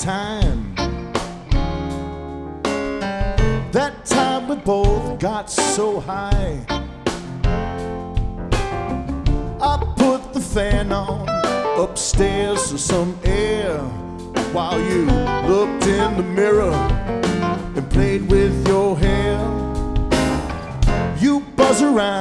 time. That time we both got so high. I put the fan on upstairs for some air while you looked in the mirror and played with your hair. You buzz around